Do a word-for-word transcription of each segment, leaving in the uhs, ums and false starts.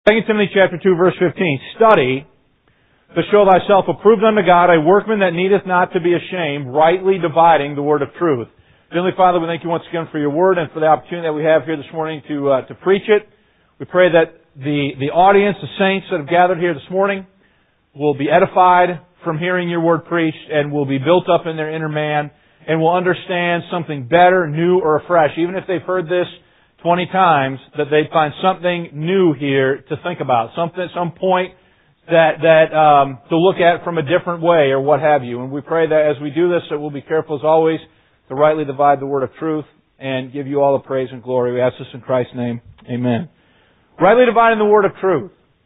Second Timothy chapter two, verse fifteen. Study to show thyself approved unto God, a workman that needeth not to be ashamed, rightly dividing the word of truth. Heavenly Father, we thank you once again for your word and for the opportunity that we have here this morning to uh, to preach it. We pray that the, the audience, the saints that have gathered here this morning, will be edified from hearing your word preached and will be built up in their inner man and will understand something better, new, or fresh. Even if they've heard this twenty times, that they find something new here to think about, something, some point that that um, to look at from a different way, or what have you. And we pray that as we do this, that we'll be careful as always to rightly divide the word of truth and give you all the praise and glory. We ask this in Christ's name. Amen. Rightly dividing the word of truth.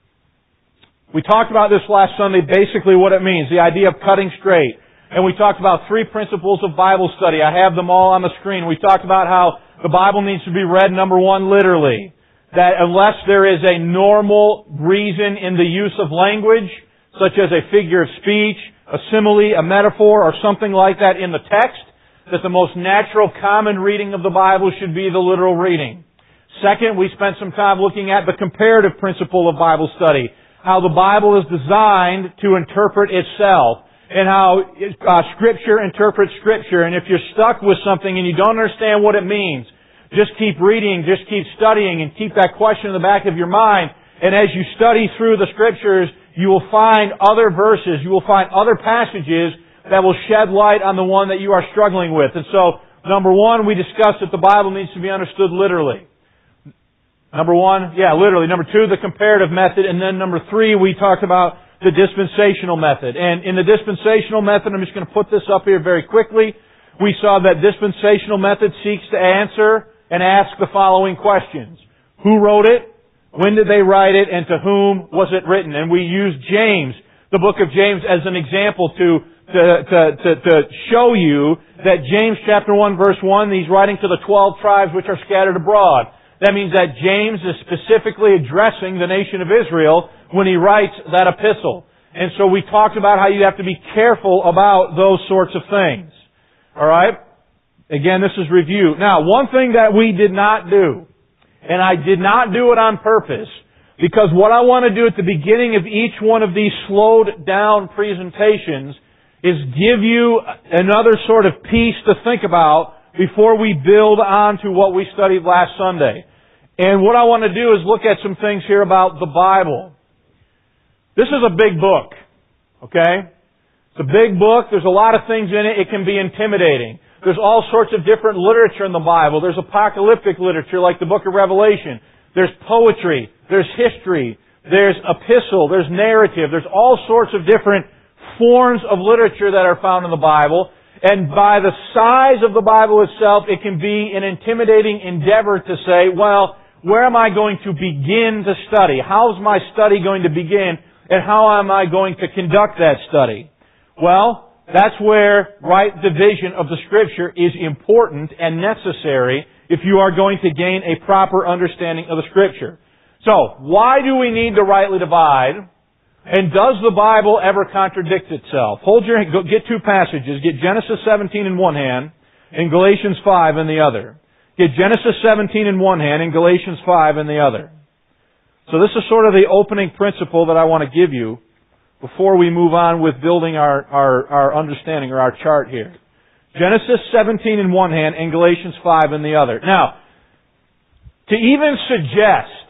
We talked about this last Sunday, basically what it means, the idea of cutting straight. And we talked about three principles of Bible study. I have them all on the screen. We talked about how the Bible needs to be read, number one, literally. That unless there is a normal reason in the use of language, such as a figure of speech, a simile, a metaphor, or something like that in the text, that the most natural, common reading of the Bible should be the literal reading. Second, we spent some time looking at the comparative principle of Bible study. How the Bible is designed to interpret itself. And how uh, Scripture interprets Scripture. And if you're stuck with something and you don't understand what it means, just keep reading, just keep studying, and keep that question in the back of your mind. And as you study through the Scriptures, you will find other verses, you will find other passages that will shed light on the one that you are struggling with. And so, number one, we discussed that the Bible needs to be understood literally. Number one, yeah, literally. Number two, the comparative method. And then number three, we talked about the dispensational method. And in the dispensational method, I'm just going to put this up here very quickly. We saw that dispensational method seeks to answer and ask the following questions. Who wrote it? When did they write it? And to whom was it written? And we used James, the book of James, as an example to, to, to, to, to show you that James chapter one verse one, he's writing to the twelve tribes which are scattered abroad. That means that James is specifically addressing the nation of Israel when he writes that epistle. And so we talked about how you have to be careful about those sorts of things. Alright? Again, this is review. Now, one thing that we did not do, and I did not do it on purpose, because what I want to do at the beginning of each one of these slowed down presentations is give you another sort of piece to think about before we build on to what we studied last Sunday. And what I want to do is look at some things here about the Bible. This is a big book, okay? It's a big book. There's a lot of things in it. It can be intimidating. There's all sorts of different literature in the Bible. There's apocalyptic literature like the book of Revelation. There's poetry. There's history. There's epistle. There's narrative. There's all sorts of different forms of literature that are found in the Bible. And by the size of the Bible itself, it can be an intimidating endeavor to say, well, where am I going to begin to study? How is my study going to begin? And how am I going to conduct that study? Well, that's where right division of the Scripture is important and necessary if you are going to gain a proper understanding of the Scripture. So, why do we need to rightly divide? And does the Bible ever contradict itself? Hold your, get two passages. Get Genesis seventeen in one hand and Galatians five in the other. Get Genesis seventeen in one hand and Galatians five in the other. So this is sort of the opening principle that I want to give you before we move on with building our, our, our understanding or our chart here. Genesis seventeen in one hand and Galatians five in the other. Now, to even suggest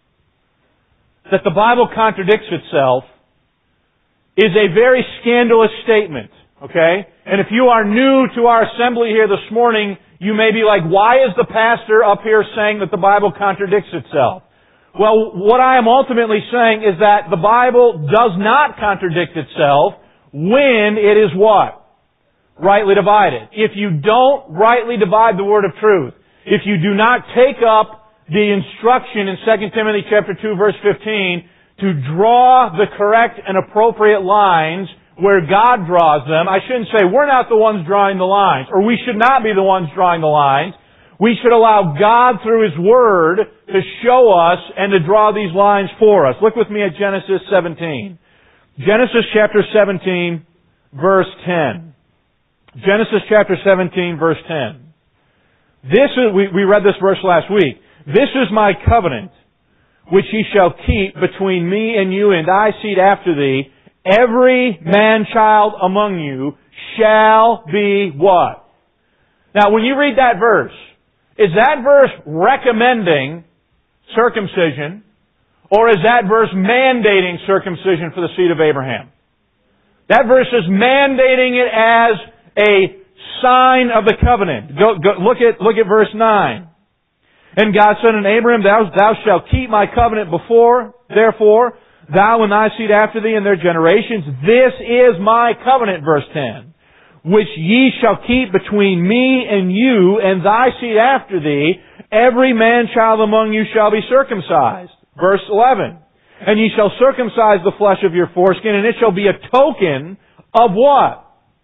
that the Bible contradicts itself is a very scandalous statement, okay? And if you are new to our assembly here this morning, you may be like, why is the pastor up here saying that the Bible contradicts itself? Well, what I am ultimately saying is that the Bible does not contradict itself when it is what? Rightly divided. If you don't rightly divide the word of truth, if you do not take up the instruction in Second Timothy chapter two verse fifteen to draw the correct and appropriate lines where God draws them. I shouldn't say we're not the ones drawing the lines, or we should not be the ones drawing the lines. We should allow God through His Word to show us and to draw these lines for us. Look with me at Genesis seventeen. Genesis chapter seventeen verse ten. Genesis chapter seventeen verse ten. This is, we, we read this verse last week. This is my covenant which ye shall keep between me and you and thy seed after thee, every man-child among you shall be what? Now, when you read that verse, is that verse recommending circumcision, or is that verse mandating circumcision for the seed of Abraham? That verse is mandating it as a sign of the covenant. Go, go, look at look at verse nine. And God said unto Abraham, Thou, thou shalt keep my covenant before, therefore, thou and thy seed after thee and their generations. This is my covenant, verse ten, which ye shall keep between me and you and thy seed after thee. Every man-child among you shall be circumcised. Verse eleven. And ye shall circumcise the flesh of your foreskin, and it shall be a token of what?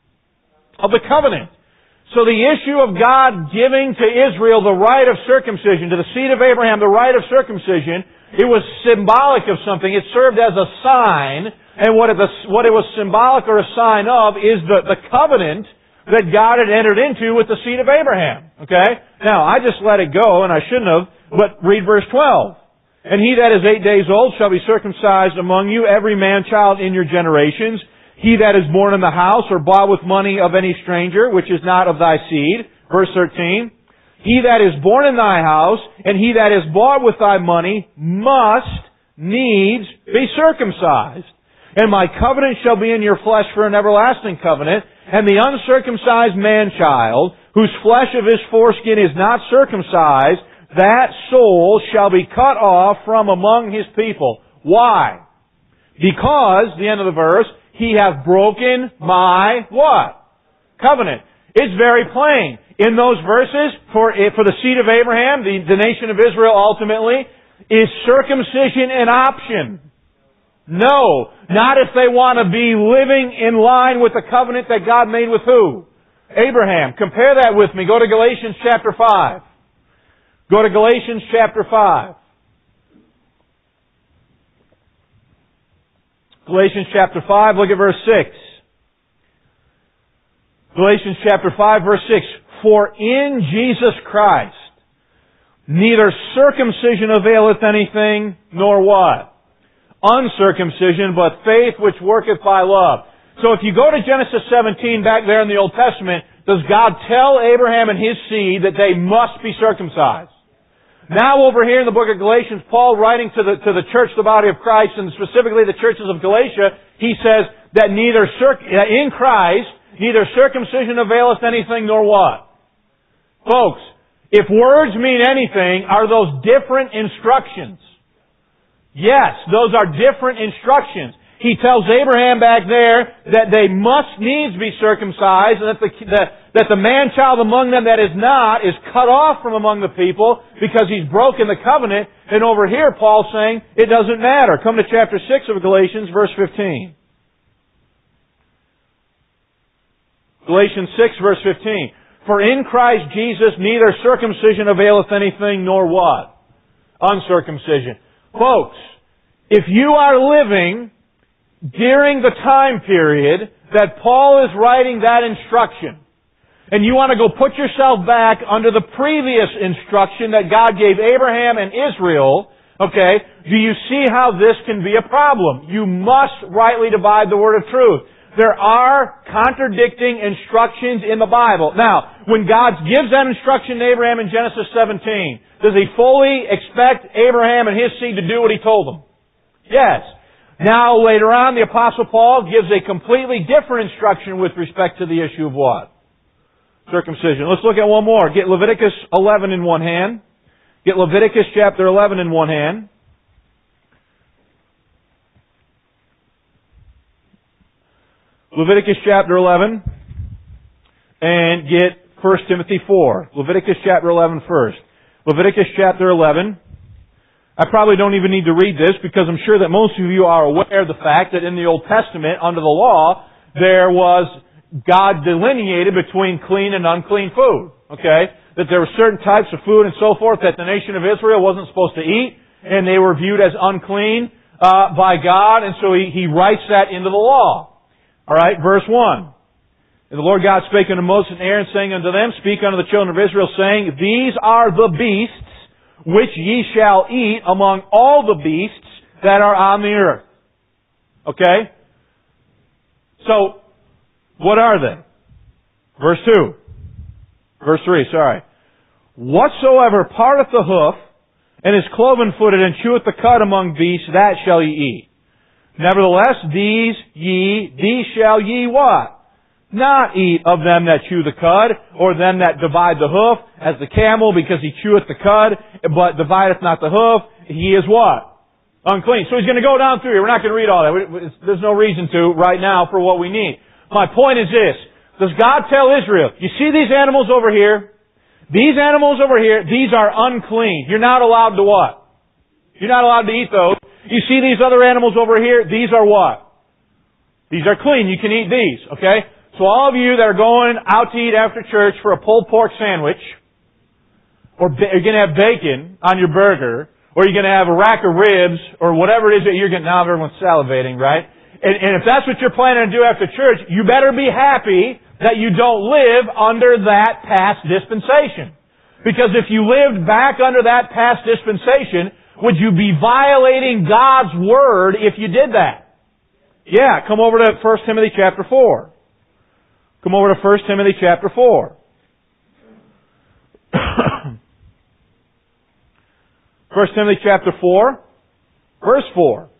Of the covenant. So the issue of God giving to Israel the right of circumcision, to the seed of Abraham the right of circumcision, it was symbolic of something. It served as a sign, and what it was, what it was symbolic or a sign of is the, the covenant that God had entered into with the seed of Abraham. Okay? Now, I just let it go, and I shouldn't have, but read verse twelve. And he that is eight days old shall be circumcised among you, every man-child in your generations. He that is born in the house or bought with money of any stranger, which is not of thy seed. Verse thirteen. He that is born in thy house, and he that is bought with thy money, must needs be circumcised. And my covenant shall be in your flesh for an everlasting covenant. And the uncircumcised man-child, whose flesh of his foreskin is not circumcised, that soul shall be cut off from among his people. Why? Because, the end of the verse, he hath broken my what? Covenant. It's very plain. In those verses, for, for the seed of Abraham, the, the nation of Israel ultimately, is circumcision an option? No. Not if they want to be living in line with the covenant that God made with who? Abraham. Compare that with me. Go to Galatians chapter five. Go to Galatians chapter five. Galatians chapter five, look at verse six. Galatians chapter five, verse six. For in Jesus Christ neither circumcision availeth anything, nor what? Uncircumcision, but faith which worketh by love. So if you go to Genesis seventeen back there in the Old Testament, does God tell Abraham and his seed that they must be circumcised? Now over here in the book of Galatians, Paul writing to the, to the church, the body of Christ, and specifically the churches of Galatia, he says that neither circ- in Christ, neither circumcision availeth anything nor what? Folks, if words mean anything, are those different instructions? Yes, those are different instructions. He tells Abraham back there that they must needs be circumcised, and that the, that, that the man-child among them that is not is cut off from among the people because he's broken the covenant. And over here, Paul's saying it doesn't matter. Come to chapter six of Galatians, verse fifteen. Galatians six, verse fifteen. For in Christ Jesus neither circumcision availeth anything, nor what? Uncircumcision. Folks, if you are living during the time period that Paul is writing that instruction, and you want to go put yourself back under the previous instruction that God gave Abraham and Israel, okay, do you see how this can be a problem? You must rightly divide the word of truth. There are contradicting instructions in the Bible. Now, when God gives that instruction to Abraham in Genesis seventeen, does He fully expect Abraham and his seed to do what He told them? Yes. Now, later on, the Apostle Paul gives a completely different instruction with respect to the issue of what? Circumcision. Let's look at one more. Get Leviticus eleven in one hand. Get Leviticus chapter eleven in one hand. Leviticus chapter eleven. And get First Timothy four. Leviticus chapter eleven first. Leviticus chapter eleven. I probably don't even need to read this because I'm sure that most of you are aware of the fact that in the Old Testament, under the law, there was God delineated between clean and unclean food. Okay? That there were certain types of food and so forth that the nation of Israel wasn't supposed to eat, and they were viewed as unclean uh, by God, and so he, he writes that into the law. Alright, verse one. And the Lord God spake unto Moses and Aaron, saying unto them, Speak unto the children of Israel, saying, These are the beasts which ye shall eat among all the beasts that are on the earth. Okay? So, what are they? Verse two. Verse three, sorry. Whatsoever parteth the hoof, and is cloven-footed, and cheweth the cud among beasts, that shall ye eat. Nevertheless, these ye, these shall ye what? Not eat of them that chew the cud, or them that divide the hoof, as the camel, because he cheweth the cud, but divideth not the hoof, he is what? Unclean. So he's going to go down through here. We're not going to read all that. There's no reason to right now for what we need. My point is this. Does God tell Israel, you see these animals over here? These animals over here, these are unclean. You're not allowed to what? You're not allowed to eat those. You see these other animals over here? These are what? These are clean. You can eat these. Okay? So all of you that are going out to eat after church for a pulled pork sandwich, or you're going to have bacon on your burger, or you're going to have a rack of ribs, or whatever it is that you're getting, now everyone's salivating, right? And, and if that's what you're planning to do after church, you better be happy that you don't live under that past dispensation. Because if you lived back under that past dispensation, would you be violating God's Word if you did that? Yeah, come over to First Timothy chapter four. Come over to First Timothy chapter four. First Timothy chapter four, verse four.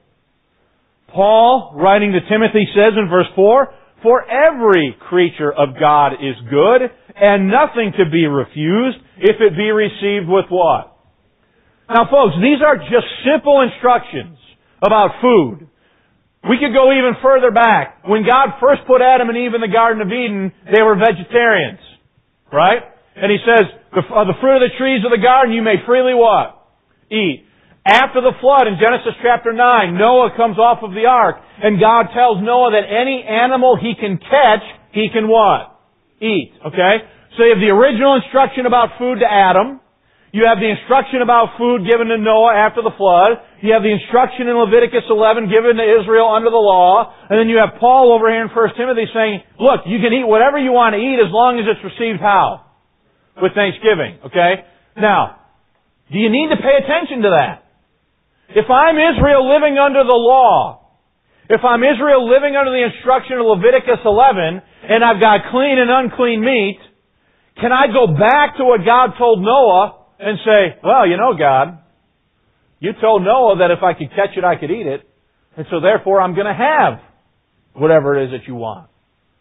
Paul, writing to Timothy, says in verse four, for every creature of God is good, and nothing to be refused, if it be received with what? Now folks, these are just simple instructions about food. We could go even further back. When God first put Adam and Eve in the Garden of Eden, they were vegetarians. Right? And He says, the, uh, the fruit of the trees of the garden you may freely what? Eat. After the flood in Genesis chapter nine, Noah comes off of the ark, and God tells Noah that any animal he can catch, he can what? Eat. Okay? So you have the original instruction about food to Adam. You have the instruction about food given to Noah after the flood. You have the instruction in Leviticus eleven given to Israel under the law. And then you have Paul over here in First Timothy saying, look, you can eat whatever you want to eat as long as it's received how? With thanksgiving. Okay? Now, do you need to pay attention to that? If I'm Israel living under the law, if I'm Israel living under the instruction of Leviticus eleven, and I've got clean and unclean meat, can I go back to what God told Noah and say, well, you know, God, you told Noah that if I could catch it, I could eat it, and so therefore I'm going to have whatever it is that you want.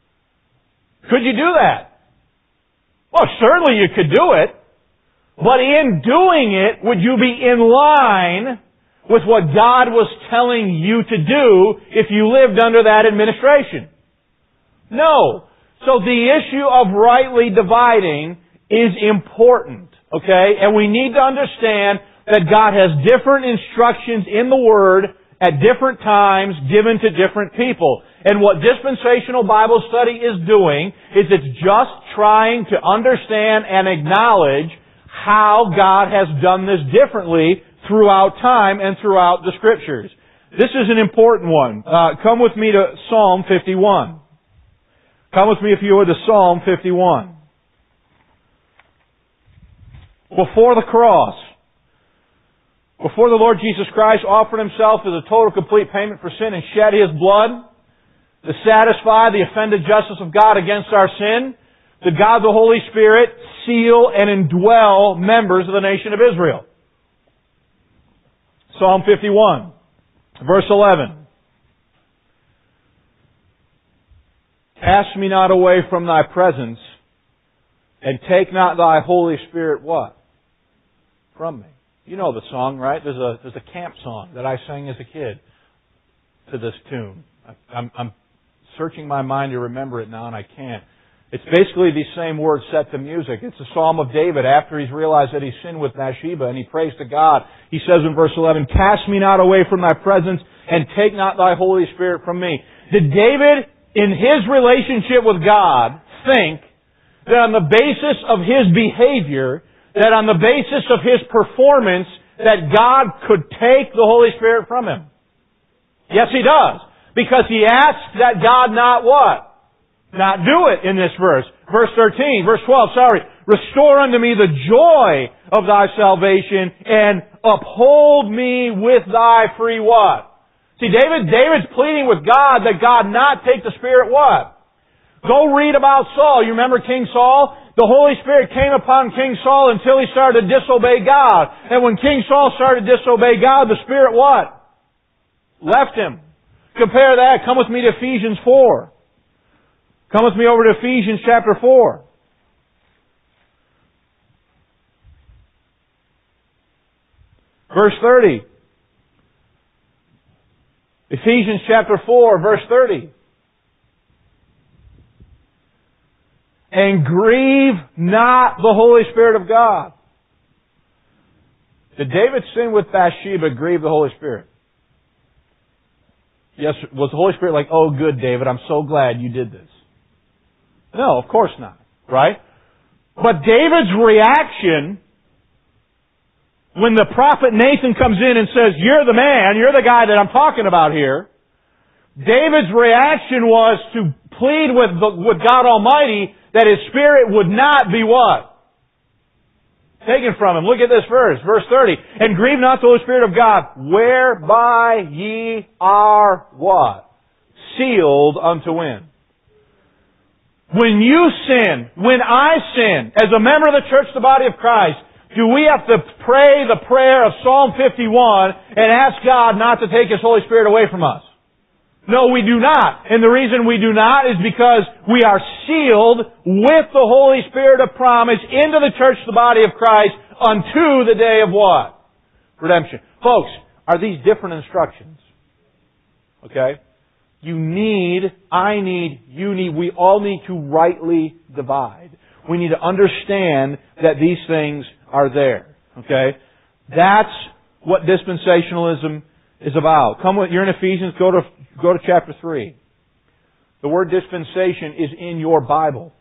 Could you do that? Well, certainly you could do it, but in doing it, would you be in line with what God was telling you to do if you lived under that administration? No. So the issue of rightly dividing is important, okay? And we need to understand that God has different instructions in the Word at different times given to different people. And what dispensational Bible study is doing is it's just trying to understand and acknowledge how God has done this differently throughout time and throughout the Scriptures. This is an important one. Uh, come with me to Psalm fifty-one. Come with me, if you would, to Psalm fifty-one. Before the cross, before the Lord Jesus Christ offered Himself as a total complete payment for sin and shed His blood to satisfy the offended justice of God against our sin, did God the Holy Spirit seal and indwell members of the nation of Israel. Psalm fifty-one, verse eleven. Cast me not away from Thy presence, and take not Thy Holy Spirit what? From me. You know the song, right? There's a there's a camp song that I sang as a kid to this tune. I, I'm, I'm searching my mind to remember it now, and I can't. It's basically these same words set to music. It's a Psalm of David after he's realized that he sinned with Bathsheba and he prays to God. He says in verse eleven, cast me not away from Thy presence and take not Thy Holy Spirit from me. Did David, in his relationship with God, think that on the basis of his behavior, that on the basis of his performance, that God could take the Holy Spirit from him? Yes, he does. Because he asks that God not what? Not do it in this verse. Verse thirteen, verse twelve, sorry. Restore unto me the joy of Thy salvation, and uphold me with Thy free what? See, David, David's pleading with God that God not take the Spirit what? Go read about Saul. You remember King Saul? The Holy Spirit came upon King Saul until he started to disobey God. And when King Saul started to disobey God, the Spirit what? Left him. Compare that. Come with me to Ephesians four. Come with me over to Ephesians chapter four. Verse thirty. Ephesians chapter four, verse thirty. And grieve not the Holy Spirit of God. Did David sin with Bathsheba grieve the Holy Spirit? Yes, was the Holy Spirit like, oh good David, I'm so glad you did this? No, of course not. Right? But David's reaction when the prophet Nathan comes in and says, you're the man, you're the guy that I'm talking about here, David's reaction was to plead with, the, with God Almighty that His Spirit would not be what? Taken from him. Look at this verse, verse thirty. And grieve not the Holy Spirit of God, whereby ye are what? Sealed unto when? When you sin, when I sin, as a member of the church, the body of Christ, do we have to pray the prayer of Psalm fifty-one and ask God not to take His Holy Spirit away from us? No, we do not. And the reason we do not is because we are sealed with the Holy Spirit of promise into the church, the body of Christ, unto the day of what? Redemption. Folks, are these different instructions? Okay? You need, I need, you need, we all need to rightly divide. We need to understand that these things are there. Okay? That's what dispensationalism is about. Come with, you're in Ephesians, go to, go to chapter three. The word dispensation is in your Bible.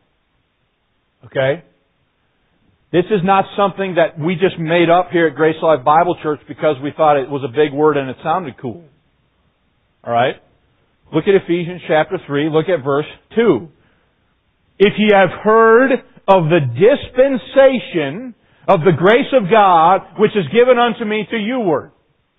Okay? This is not something that we just made up here at Grace Life Bible Church because we thought it was a big word and it sounded cool. Alright? Look at Ephesians chapter three, look at verse two. If ye have heard of the dispensation of the grace of God, which is given unto me to you ward.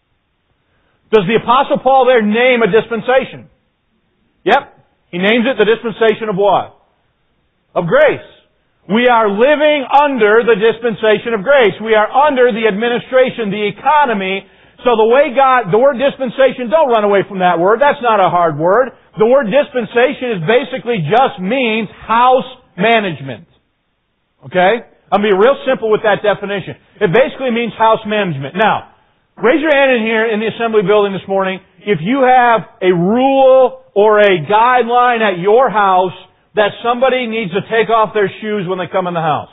Does the Apostle Paul there name a dispensation? Yep. He names it the dispensation of what? Of grace. We are living under the dispensation of grace. We are under the administration, the economy. So the way God, the word dispensation, don't run away from that word. That's not a hard word. The word dispensation is basically just means house management. Okay? I'll be real simple with that definition. It basically means house management. Now, raise your hand in here in the assembly building this morning if you have a rule or a guideline at your house that somebody needs to take off their shoes when they come in the house.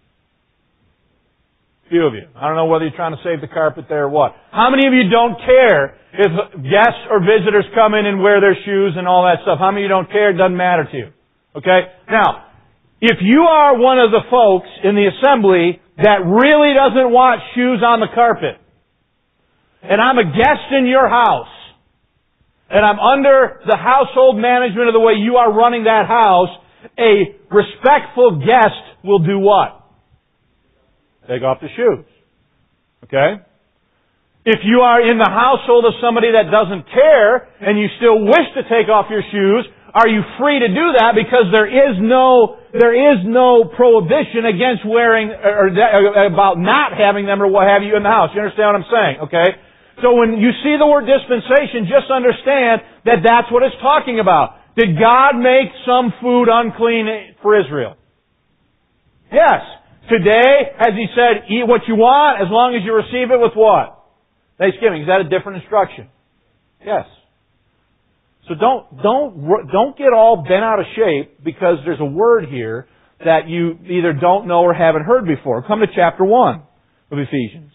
Few of you. I don't know whether you're trying to save the carpet there or what. How many of you don't care if guests or visitors come in and wear their shoes and all that stuff? How many of you don't care? It doesn't matter to you. Okay? Now, if you are one of the folks in the assembly that really doesn't want shoes on the carpet, and I'm a guest in your house, and I'm under the household management of the way you are running that house, a respectful guest will do what? Take off the shoes. Okay? If you are in the household of somebody that doesn't care, and you still wish to take off your shoes, are you free to do that because there is no, there is no prohibition against wearing, or, or about not having them or what have you in the house. You understand what I'm saying? Okay? So when you see the word dispensation, just understand that that's what it's talking about. Did God make some food unclean for Israel? Yes. Today, as He said, eat what you want as long as you receive it with what? Thanksgiving. Is that a different instruction? Yes. So don't, don't, don't get all bent out of shape because there's a word here that you either don't know or haven't heard before. Come to chapter one of Ephesians.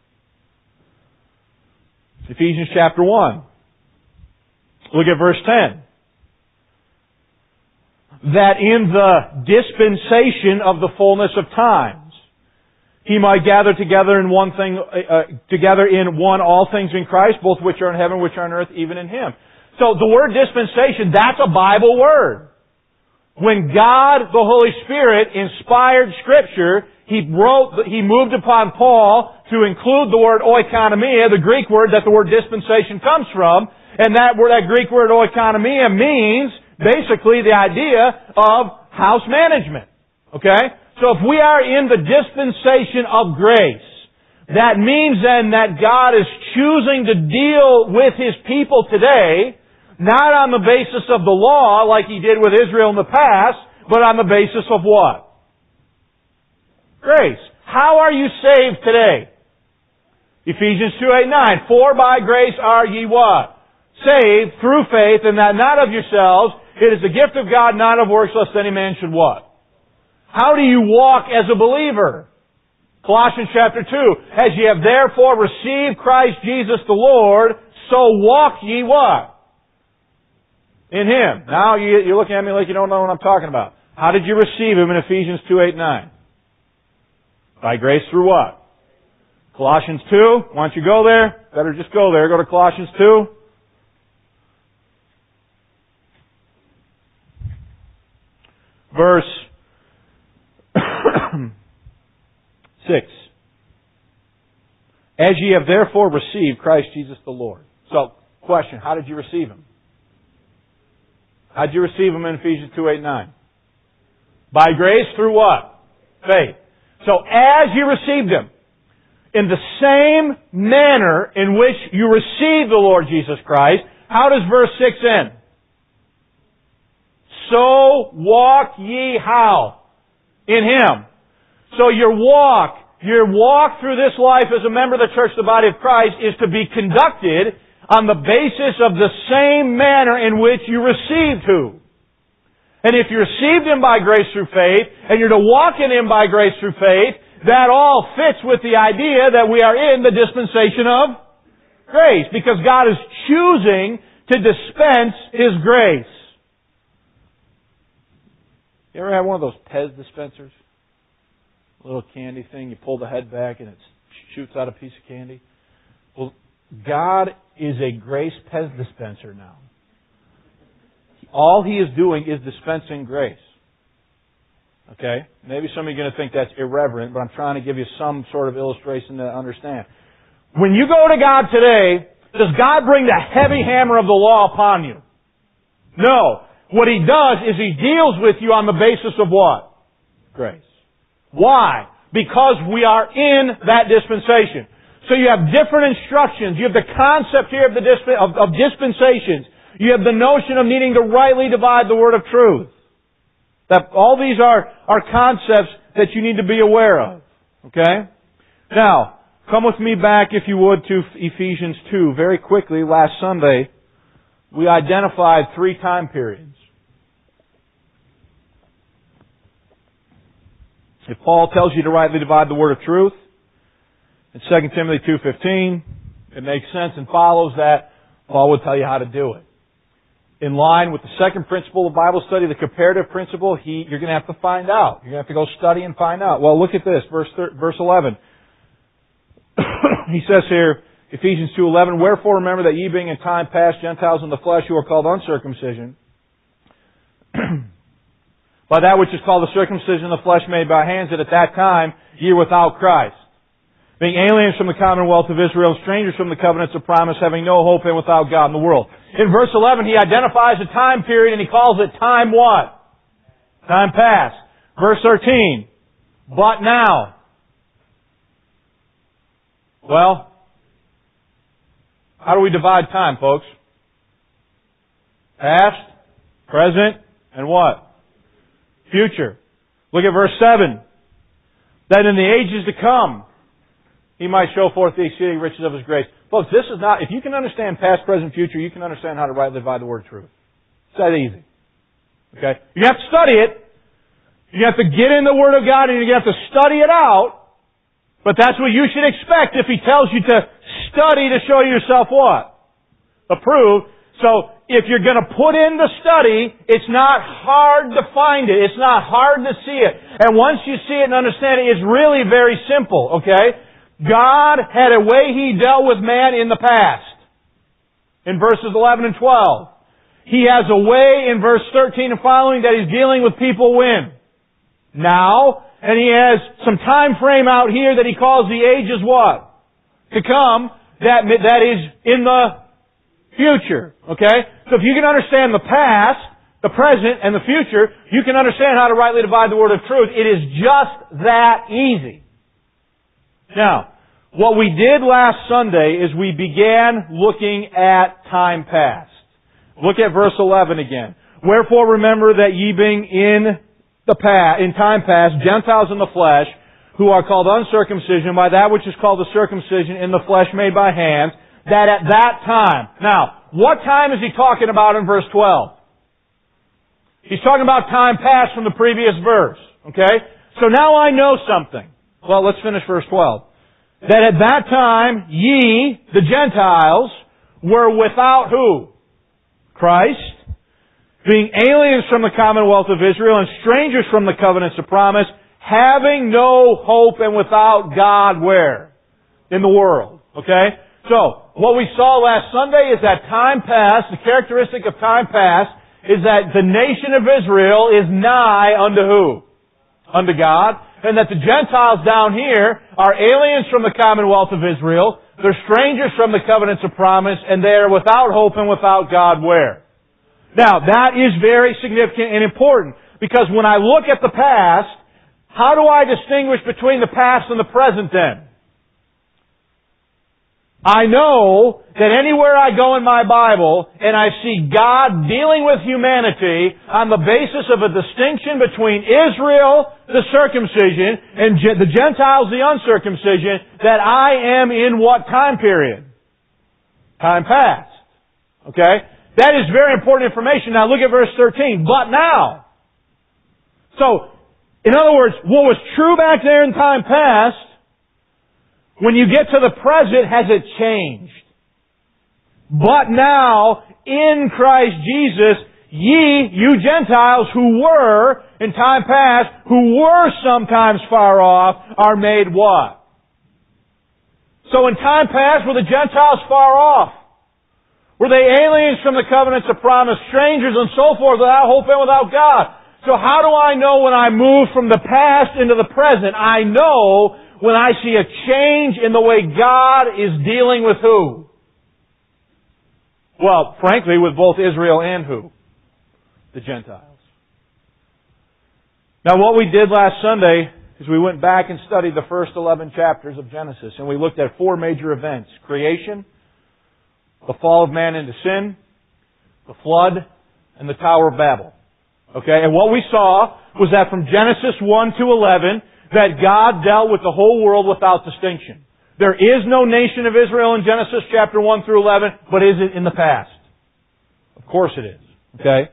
Ephesians chapter one. Look at verse ten. That in the dispensation of the fullness of times, He might gather together in one thing, uh, together in one all things in Christ, both which are in heaven, which are on earth, even in Him. So the word dispensation, that's a Bible word. When God, the Holy Spirit, inspired Scripture, He wrote, He moved upon Paul to include the word oikonomia, the Greek word that the word dispensation comes from, and that word, that Greek word oikonomia means basically the idea of house management. Okay? So if we are in the dispensation of grace, that means then that God is choosing to deal with His people today, not on the basis of the law like He did with Israel in the past, but on the basis of what? Grace. How are you saved today? Ephesians two, eight, nine. For by grace are ye what? Saved through faith, and that not of yourselves. It is the gift of God, not of works, lest any man should what? How do you walk as a believer? Colossians chapter two. As ye have therefore received Christ Jesus the Lord, so walk ye what? In Him. Now you, you're looking at me like you don't know what I'm talking about. How did you receive Him in Ephesians two, eight, nine? By grace through what? Colossians two. Why don't you go there? Better just go there. Go to Colossians two. Verse six. As ye have therefore received Christ Jesus the Lord. So, question, how did you receive Him? How did you receive Him in Ephesians two, eight, nine? By grace through what? Faith. So, as you received Him, in the same manner in which you received the Lord Jesus Christ, how does verse six end? So walk ye how? In Him. So your walk, your walk through this life as a member of the church, the body of Christ, is to be conducted on the basis of the same manner in which you received who? And if you received Him by grace through faith, and you're to walk in Him by grace through faith, that all fits with the idea that we are in the dispensation of grace. Because God is choosing to dispense His grace. You ever had one of those Pez dispensers? A little candy thing, you pull the head back and it shoots out a piece of candy. Well, God is a grace Pez dispenser now. All He is doing is dispensing grace. Okay? Maybe some of you are going to think that's irreverent, but I'm trying to give you some sort of illustration to understand. When you go to God today, does God bring the heavy hammer of the law upon you? No. What He does is He deals with you on the basis of what? Grace. Why? Because we are in that dispensation. So you have different instructions. You have the concept here of, the disp- of, of dispensations. You have the notion of needing to rightly divide the word of truth. That all these are, are concepts that you need to be aware of. Okay? Now, come with me back, if you would, to Ephesians two. Very quickly, last Sunday, we identified three time periods. If Paul tells you to rightly divide the word of truth, in Second Timothy two fifteen, it makes sense and follows that Paul would tell you how to do it. In line with the second principle of Bible study, the comparative principle, he, you're going to have to find out. You're going to have to go study and find out. Well, look at this, verse verse eleven. He says here, Ephesians two eleven, wherefore remember that ye being in time past Gentiles in the flesh, who are called uncircumcision, by that which is called the circumcision of the flesh made by hands, that at that time ye were without Christ, being aliens from the commonwealth of Israel, strangers from the covenants of promise, having no hope and without God in the world. In verse eleven, he identifies a time period and he calls it time what? Time past. Verse thirteen, but now. Well, how do we divide time, folks? Past, present, and what? Future. Look at verse seven. That in the ages to come, He might show forth the exceeding riches of His grace. Folks, this is not, if you can understand past, present, future, you can understand how to rightly divide the word of truth. It's that easy. Okay? You have to study it. You have to get in the Word of God and you have to study it out. But that's what you should expect if He tells you to study to show yourself what? Approved. So, if you're going to put in the study, it's not hard to find it. It's not hard to see it. And once you see it and understand it, it's really very simple, okay? God had a way He dealt with man in the past. In verses eleven and twelve. He has a way in verse thirteen and following that He's dealing with people when? Now. And He has some time frame out here that He calls the ages what? To come. That, that is in the future. Okay? So if you can understand the past, the present, and the future, you can understand how to rightly divide the word of truth. It is just that easy. Now, what we did last Sunday is we began looking at time past. Look at verse eleven again. Wherefore remember that ye being in the past, in time past, Gentiles in the flesh, who are called uncircumcision by that which is called the circumcision in the flesh made by hands, that at that time. Now, what time is he talking about in verse twelve? He's talking about time past from the previous verse. Okay? So now I know something. Well, let's finish verse twelve. That at that time, ye, the Gentiles, were without who? Christ, being aliens from the commonwealth of Israel and strangers from the covenants of promise, having no hope and without God where? In the world. Okay? So, what we saw last Sunday is that time past, the characteristic of time past, is that the nation of Israel is nigh unto who? Unto God. And that the Gentiles down here are aliens from the commonwealth of Israel. They're strangers from the covenants of promise, and they are without hope and without God where? Now, that is very significant and important, because when I look at the past, how do I distinguish between the past and the present then? I know that anywhere I go in my Bible and I see God dealing with humanity on the basis of a distinction between Israel, the circumcision, and the Gentiles, the uncircumcision, that I am in what time period? Time past. Okay? That is very important information. Now look at verse thirteen. But now. So, in other words, what was true back there in time past, when you get to the present, has it changed? But now, in Christ Jesus, ye, you Gentiles who were, in time past, who were sometimes far off, are made what? So in time past, were the Gentiles far off? Were they aliens from the covenants of promise, strangers and so forth, without hope and without God? So how do I know when I move from the past into the present? I know when I see a change in the way God is dealing with who? Well, frankly, with both Israel and who? The Gentiles. Now, what we did last Sunday is we went back and studied the first eleven chapters of Genesis, and we looked at four major events. Creation, the fall of man into sin, the flood, and the Tower of Babel. Okay, and what we saw was that from Genesis one to eleven, that God dealt with the whole world without distinction. There is no nation of Israel in Genesis chapter one through eleven, but is it in the past? Of course it is. Okay?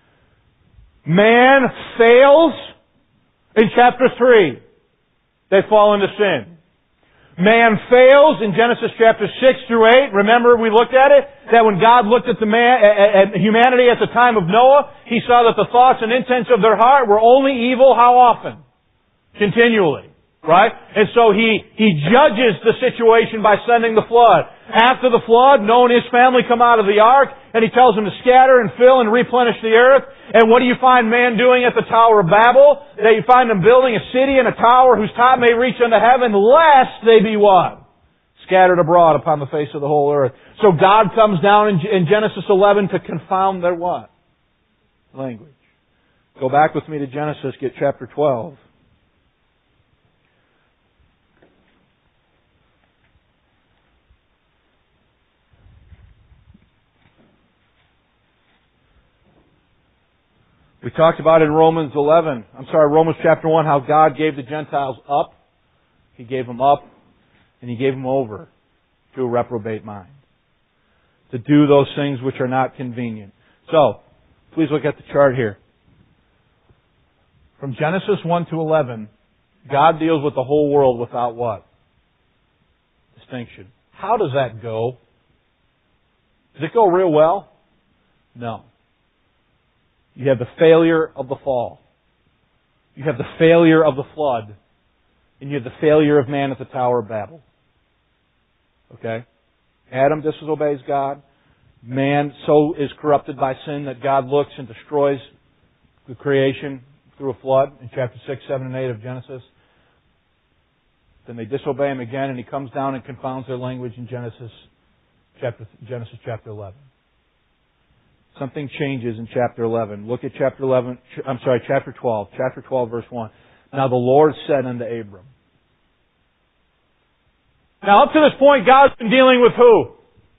Man fails in chapter three. They fall into sin. Man fails in Genesis chapter six through eight. Remember we looked at it? That when God looked at the man, at humanity at the time of Noah, He saw that the thoughts and intents of their heart were only evil. How often? Continually. Right? And so He, He judges the situation by sending the flood. After the flood, Noah and his family come out of the ark, and He tells them to scatter and fill and replenish the earth. And what do you find man doing at the Tower of Babel? That you find them building a city and a tower whose top may reach unto heaven, lest they be what? Scattered abroad upon the face of the whole earth. So God comes down in, in Genesis eleven to confound their what? Language. Go back with me to Genesis, get chapter twelve. We talked about in Romans eleven, I'm sorry, Romans chapter one, how God gave the Gentiles up. He gave them up, and He gave them over to a reprobate mind. To do those things which are not convenient. So, please look at the chart here. From Genesis one to eleven, God deals with the whole world without what? Distinction. How does that go? Does it go real well? No. You have the failure of the fall. You have the failure of the flood. And you have the failure of man at the Tower of Babel. Okay? Adam disobeys God. man so is corrupted by sin that God looks and destroys the creation through a flood in chapter six, seven, and eight of Genesis. Then they disobey Him again, and He comes down and confounds their language in Genesis chapter Genesis chapter eleven. Something changes in chapter eleven. Look at chapter eleven. I'm sorry, chapter twelve. Chapter twelve, verse one. Now the Lord said unto Abram. Now up to this point, God's been dealing with who?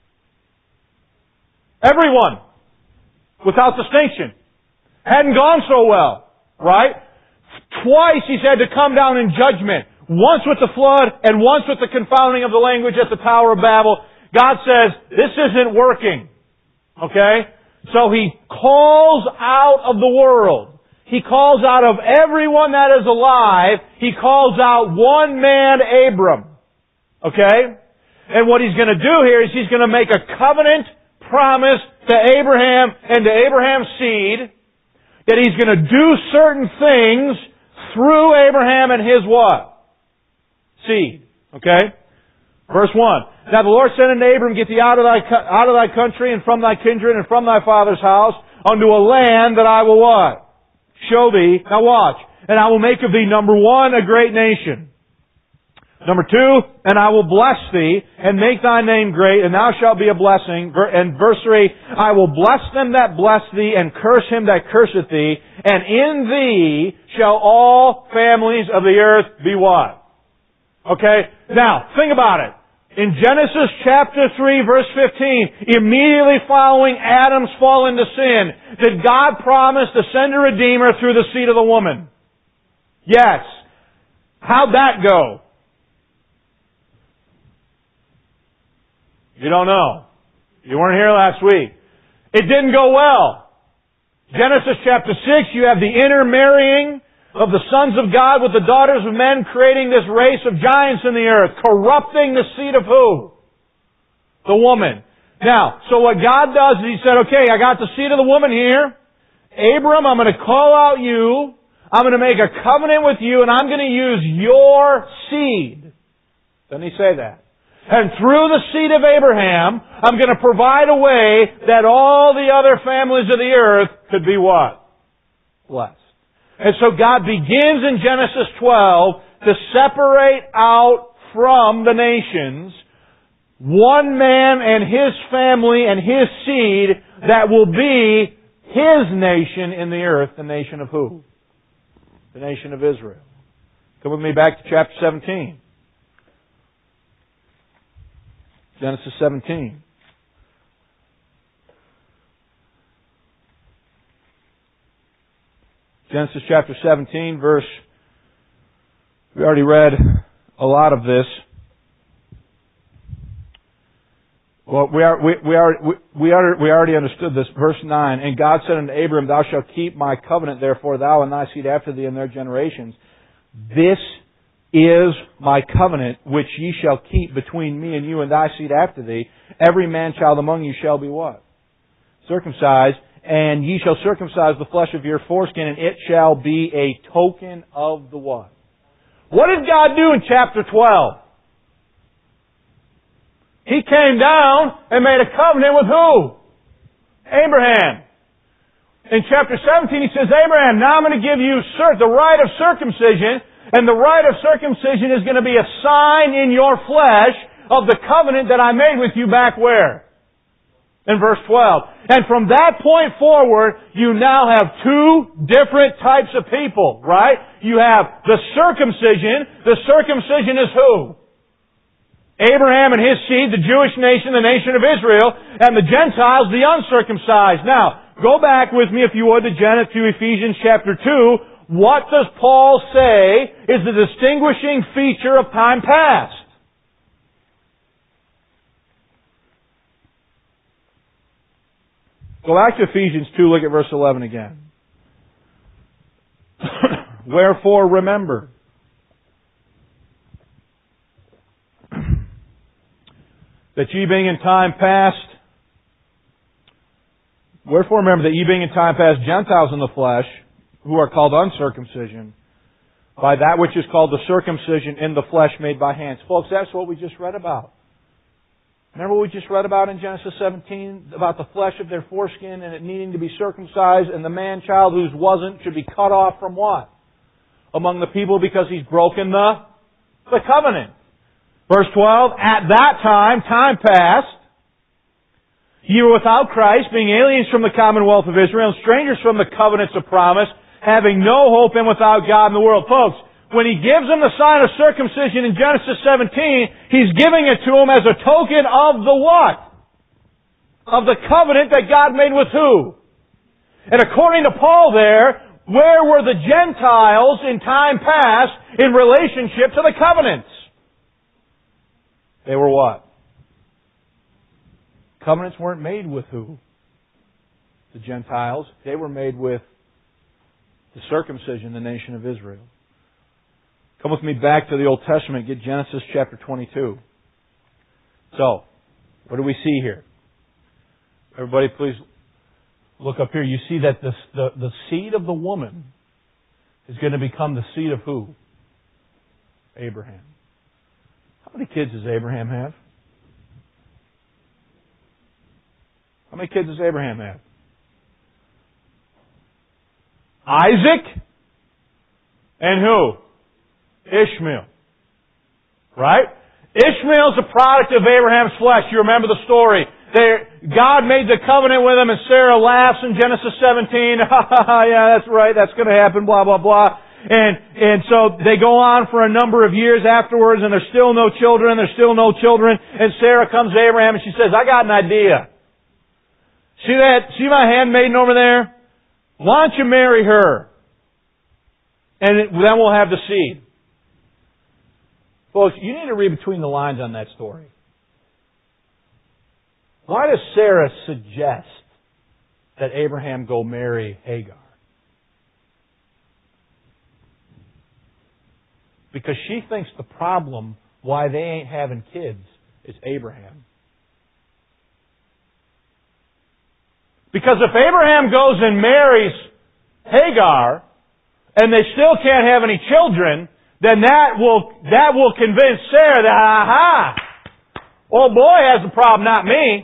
Everyone. Without distinction. Hadn't gone so well. Right? Twice He's had to come down in judgment. Once with the flood and once with the confounding of the language at the Tower of Babel. God says, this isn't working. Okay? So He calls out of the world. He calls out of everyone that is alive. He calls out one man, Abram. Okay? And what He's going to do here is He's going to make a covenant promise to Abraham and to Abraham's seed that He's going to do certain things through Abraham and his what? Seed. Okay? Verse one. Now the Lord said unto Abram, Get thee out of thy out of thy country and from thy kindred and from thy father's house unto a land that I will what? Show thee. Now watch. And I will make of thee, number one, a great nation. Number two, and I will bless thee and make thy name great, and thou shalt be a blessing. And verse three, I will bless them that bless thee, and curse him that curseth thee, and in thee shall all families of the earth be what? Okay? Now, think about it. In Genesis chapter three, verse fifteen, immediately following Adam's fall into sin, did God promise to send a Redeemer through the seed of the woman? Yes. How'd that go? You don't know. You weren't here last week. It didn't go well. Genesis chapter six, you have the intermarrying of the sons of God with the daughters of men, creating this race of giants in the earth, corrupting the seed of who? The woman. Now, so what God does is He said, okay, I got the seed of the woman here. Abram, I'm going to call out you. I'm going to make a covenant with you, and I'm going to use your seed. Doesn't He say that? And through the seed of Abraham, I'm going to provide a way that all the other families of the earth could be what? Blessed. And so God begins in Genesis twelve to separate out from the nations one man and his family and his seed that will be His nation in the earth, the nation of who? The nation of Israel. Come with me back to chapter seventeen. Genesis seventeen. Genesis chapter seventeen, verse... We already read a lot of this. Well, we are, we, we are, we, we are, we already understood this. Verse nine. And God said unto Abram, Thou shalt keep my covenant, therefore thou and thy seed after thee and their generations. This is my covenant which ye shall keep between me and you and thy seed after thee. Every man child among you shall be what? Circumcised. And ye shall circumcise the flesh of your foreskin, and it shall be a token of the what? What did God do in chapter twelve? He came down and made a covenant with who? Abraham. In chapter seventeen, He says, Abraham, now I'm going to give you the right of circumcision, and the right of circumcision is going to be a sign in your flesh of the covenant that I made with you back where? In verse twelve. And from that point forward, you now have two different types of people, right? You have the circumcision. The circumcision is who? Abraham and his seed, the Jewish nation, the nation of Israel, and the Gentiles, the uncircumcised. Now, go back with me, if you would, to Genesis, to Ephesians chapter two. What does Paul say is the distinguishing feature of time past? Go back to Ephesians two, look at verse eleven again. Wherefore remember that ye being in time past, wherefore remember that ye being in time past Gentiles in the flesh, who are called uncircumcision, by that which is called the circumcision in the flesh made by hands. Folks, that's what we just read about. Remember what we just read about in Genesis seventeen? About the flesh of their foreskin and it needing to be circumcised, and the man-child whose wasn't should be cut off from what? Among the people, because he's broken the, the covenant. Verse twelve, at that time, time passed, ye were without Christ, being aliens from the commonwealth of Israel, and strangers from the covenants of promise, having no hope and without God in the world. Folks, when He gives them the sign of circumcision in Genesis seventeen, He's giving it to them as a token of the what? Of the covenant that God made with who? And according to Paul there, where were the Gentiles in time past in relationship to the covenants? They were what? Covenants weren't made with who? The Gentiles. They were made with the circumcision, the nation of Israel. Come with me back to the Old Testament. Get Genesis chapter twenty-two. So, what do we see here? Everybody please look up here. You see that the, the, the seed of the woman is going to become the seed of who? Abraham. How many kids does Abraham have? How many kids does Abraham have? Isaac and who? Ishmael. Right? Ishmael's a product of Abraham's flesh. You remember the story. They, God made the covenant with him and Sarah laughs in Genesis seventeen. Yeah, that's right. That's going to happen. Blah, blah, blah. And, and so they go on for a number of years afterwards and there's still no children. There's still no children. And Sarah comes to Abraham and she says, I got an idea. See that? See my handmaiden over there? Why don't you marry her? And it, then we'll have the seed. Folks, you need to read between the lines on that story. Why does Sarah suggest that Abraham go marry Hagar? Because she thinks the problem why they ain't having kids is Abraham. Because if Abraham goes and marries Hagar, and they still can't have any children, then that will that will convince Sarah that, aha, old boy has the problem, not me.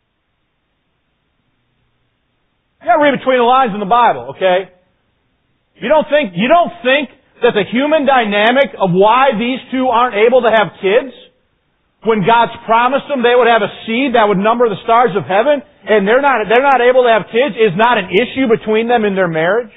You gotta read between the lines in the Bible, okay? You don't think you don't think that the human dynamic of why these two aren't able to have kids, when God's promised them they would have a seed that would number the stars of heaven, and they're not they're not able to have kids, is not an issue between them in their marriage?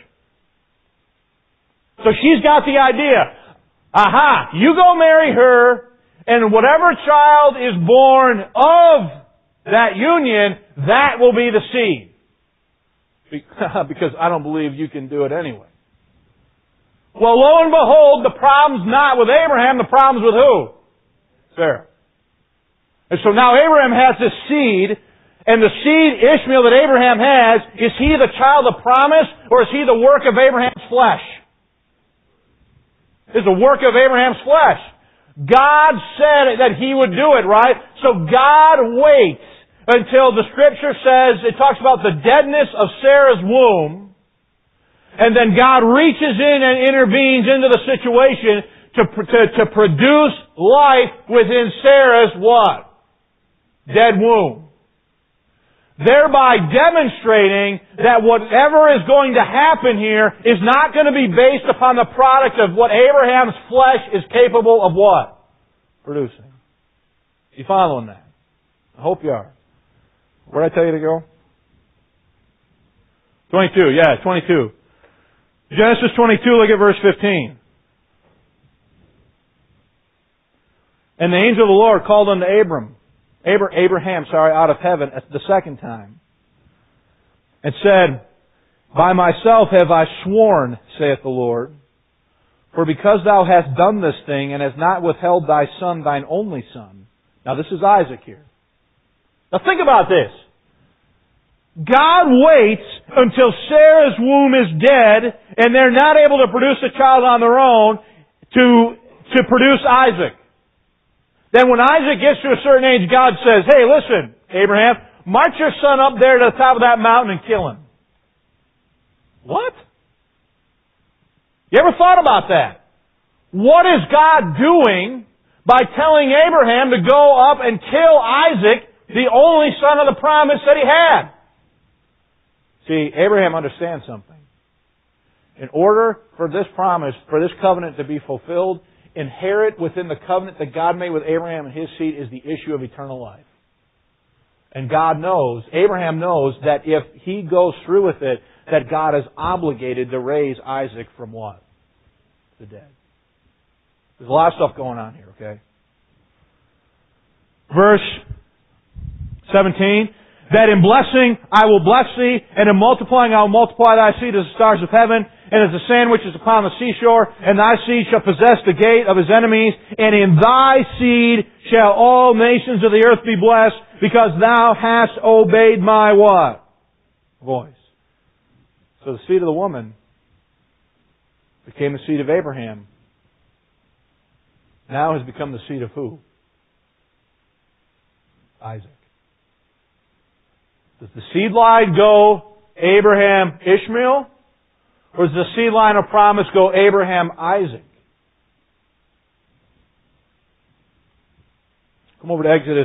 So she's got the idea. Aha, you go marry her, and whatever child is born of that union, that will be the seed. Because I don't believe you can do it anyway. Well, lo and behold, the problem's not with Abraham, the problem's with who? Sarah. And so now Abraham has this seed, and the seed, Ishmael, that Abraham has, is he the child of promise, or is he the work of Abraham's flesh? Is the work of Abraham's flesh. God said that He would do it, right? So God waits until the Scripture says, it talks about the deadness of Sarah's womb, and then God reaches in and intervenes into the situation to, to, to produce life within Sarah's what? Dead womb. Thereby demonstrating that whatever is going to happen here is not going to be based upon the product of what Abraham's flesh is capable of what? Producing. You following that? I hope you are. Where did I tell you to go? twenty-two, yeah, twenty-two. Genesis twenty-two, look at verse fifteen. And the angel of the Lord called unto Abram, Abraham, sorry, out of heaven the second time, and said, By myself have I sworn, saith the Lord, for because thou hast done this thing, and hast not withheld thy son, thine only son. Now this is Isaac here. Now think about this. God waits until Sarah's womb is dead, and they're not able to produce a child on their own to, to produce Isaac. Then when Isaac gets to a certain age, God says, hey, listen, Abraham, march your son up there to the top of that mountain and kill him. What? You ever thought about that? What is God doing by telling Abraham to go up and kill Isaac, the only son of the promise that he had. See, Abraham understands something. In order for this promise, for this covenant to be fulfilled, inherent within the covenant that God made with Abraham and his seed is the issue of eternal life. And God knows, Abraham knows that if he goes through with it, that God is obligated to raise Isaac from what? The dead. There's a lot of stuff going on here, okay? Verse seventeen, that in blessing I will bless thee, and in multiplying I will multiply thy seed as the stars of heaven, and as the sand which is upon the seashore, and thy seed shall possess the gate of his enemies, and in thy seed shall all nations of the earth be blessed, because thou hast obeyed my what? Voice. So the seed of the woman became the seed of Abraham. Now has become the seed of who? Isaac. Does the seed line go Abraham, Ishmael? Or does the seed line of promise go Abraham, Isaac? Come over to Exodus.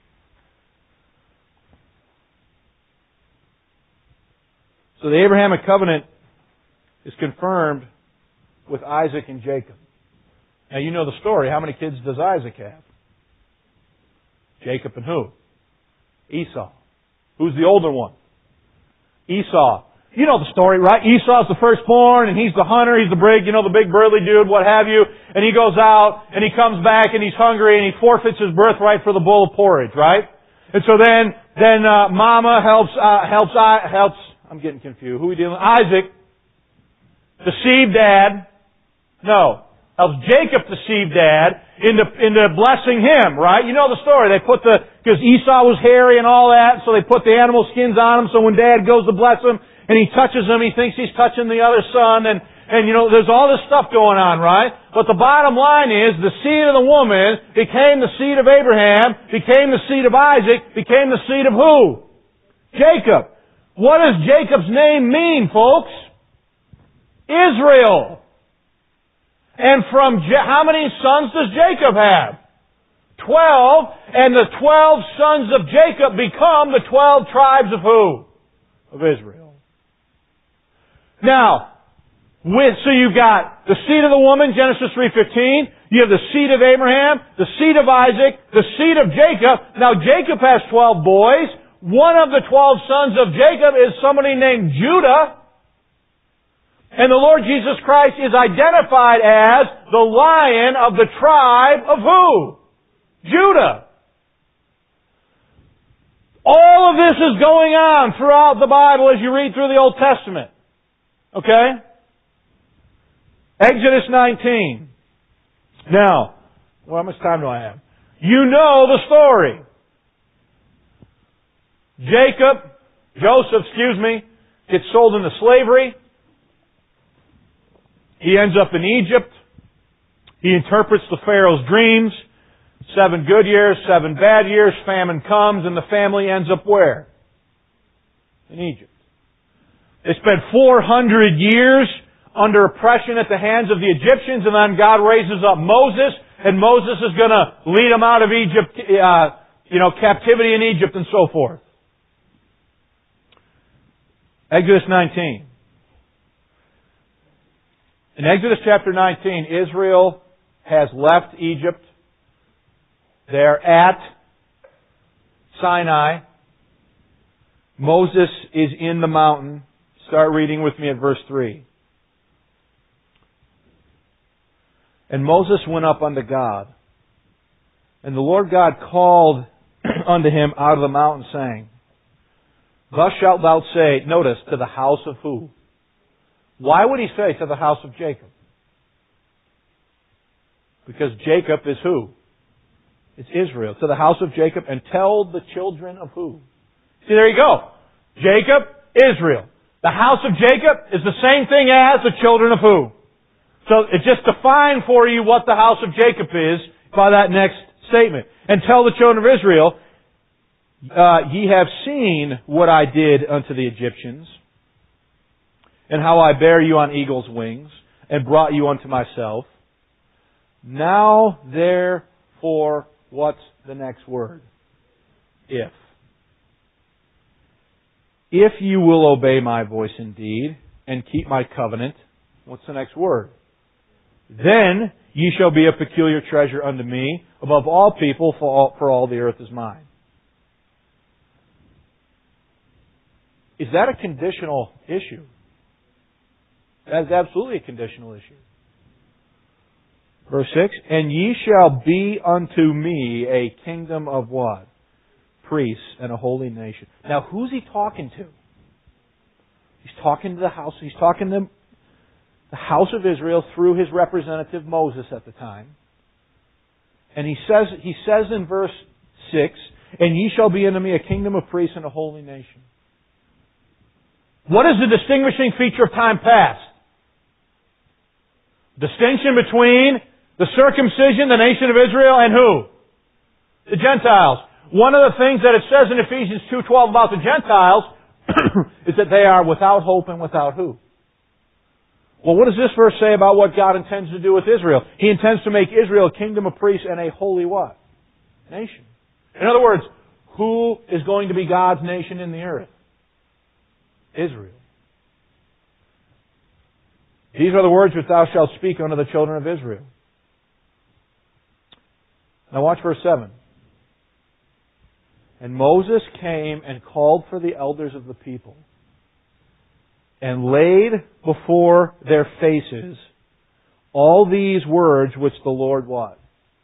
So the Abrahamic covenant is confirmed with Isaac and Jacob. Now you know the story. How many kids does Isaac have? Jacob and who? Esau. Who's the older one? Esau. You know the story, right? Esau's the firstborn, and he's the hunter, he's the big, you know, the big burly dude, what have you. And he goes out, and he comes back, and he's hungry, and he forfeits his birthright for the bowl of porridge, right? And so then, then uh, Mama helps, uh, helps, uh, helps. I'm getting confused. Who are we dealing with? Isaac. Deceive Dad. No. Helps Jacob deceive Dad into, into blessing him, right? You know the story. They put the, because Esau was hairy and all that, so they put the animal skins on him, so when Dad goes to bless him, and he touches him, he thinks he's touching the other son, and, and you know, there's all this stuff going on, right? But the bottom line is, the seed of the woman became the seed of Abraham, became the seed of Isaac, became the seed of who? Jacob. What does Jacob's name mean, folks? Israel. And from, how many sons does Jacob have? Twelve. And the twelve sons of Jacob become the twelve tribes of who? Of Israel. Now, with, so you've got the seed of the woman, Genesis three fifteen. You have the seed of Abraham, the seed of Isaac, the seed of Jacob. Now Jacob has twelve boys. One of the twelve sons of Jacob is somebody named Judah. And the Lord Jesus Christ is identified as the Lion of the tribe of who? Judah. All of this is going on throughout the Bible as you read through the Old Testament. Okay? Exodus nineteen. Now, well, how much time do I have? You know the story. Jacob, Joseph, excuse me, gets sold into slavery. He ends up in Egypt. He interprets the Pharaoh's dreams. Seven good years, seven bad years, famine comes, and the family ends up where? In Egypt. They spent four hundred years under oppression at the hands of the Egyptians, and then God raises up Moses, and Moses is going to lead them out of Egypt, uh, you know, captivity in Egypt and so forth. Exodus nineteen. In Exodus chapter nineteen, Israel has left Egypt. They're at Sinai. Moses is in the mountain. Start reading with me at verse three. And Moses went up unto God. And the Lord God called unto him out of the mountain, saying, Thus shalt thou say, notice, to the house of who? Why would he say to the house of Jacob? Because Jacob is who? It's Israel. To the house of Jacob, and tell the children of who? See, there you go. Jacob, Israel. The house of Jacob is the same thing as the children of who? So it just define for you what the house of Jacob is by that next statement. And tell the children of Israel, uh, ye have seen what I did unto the Egyptians, and how I bare you on eagle's wings, and brought you unto myself. Now for what's the next word? If. If you will obey my voice indeed, and keep my covenant, what's the next word? Then ye shall be a peculiar treasure unto me, above all people, for all, for all the earth is mine. Is that a conditional issue? That is absolutely a conditional issue. Verse six, and ye shall be unto me a kingdom of what? Priests and a holy nation. Now, who's he talking to? He's talking to the house. He's talking to the house of Israel through his representative Moses at the time. And he says, he says in verse six, and ye shall be unto me a kingdom of priests and a holy nation. What is the distinguishing feature of time past? Distinction between the circumcision, the nation of Israel, and who? The Gentiles. One of the things that it says in Ephesians two twelve about the Gentiles is that they are without hope and without who? Well, what does this verse say about what God intends to do with Israel? He intends to make Israel a kingdom of priests and a holy what? Nation. In other words, who is going to be God's nation in the earth? Israel. These are the words which thou shalt speak unto the children of Israel. Now watch verse seven. And Moses came and called for the elders of the people, and laid before their faces all these words which the Lord what?